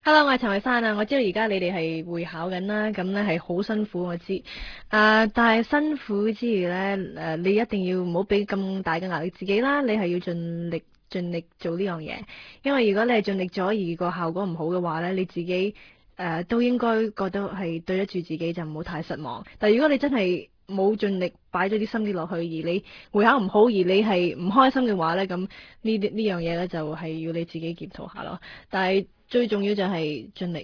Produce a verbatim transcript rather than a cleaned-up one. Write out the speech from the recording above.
Hello，我係陳慧珊啊！我知道而家你哋係會考緊啦，咁咧係好辛苦我知。啊、但係辛苦之餘咧，誒、你一定要唔好俾咁大嘅壓力自己啦。你係要盡力盡力做呢樣嘢，因為如果你係盡力咗而個效果唔好嘅話咧，你自己誒、呃都應該覺得係對得住自己，就唔好太失望。但係如果你真係冇盡力擺咗啲心機落去，而你會考唔好，而你係唔開心嘅話咧，咁呢啲呢樣嘢咧就係要你自己檢討下咯。但係最重要就係盡力。